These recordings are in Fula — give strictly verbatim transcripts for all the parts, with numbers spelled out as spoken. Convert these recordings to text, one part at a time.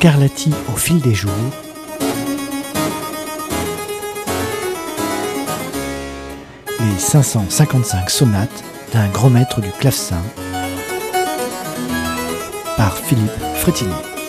Scarlatti au fil des jours. Les cinq cent cinquante-cinq sonates d'un grand maître du clavecin par Philippe Frétinier.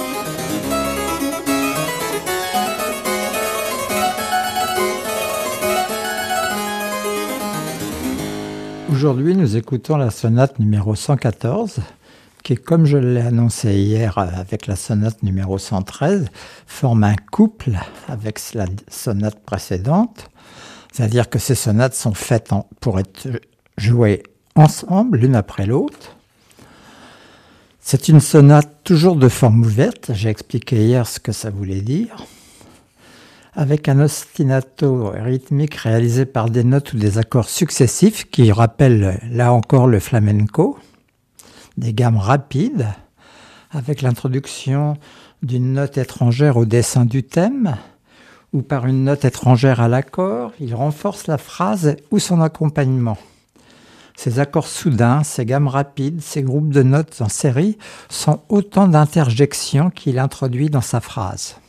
Aujourd'hui, nous écoutons la sonate numéro cent quatorze, qui, comme je l'ai annoncé hier avec la sonate numéro cent treize, forme un couple avec la sonate précédente. C'est-à-dire que ces sonates sont faites en, pour être jouées ensemble, l'une après l'autre. C'est une sonate toujours de forme ouverte, j'ai expliqué hier ce que ça voulait dire, avec un ostinato rythmique réalisé par des notes ou des accords successifs qui rappellent là encore le flamenco, des gammes rapides, avec l'introduction d'une note étrangère au dessin du thème, ou par une note étrangère à l'accord, il renforce la phrase ou son accompagnement. Ces accords soudains, ces gammes rapides, ces groupes de notes en série sont autant d'interjections qu'il introduit dans sa phrase.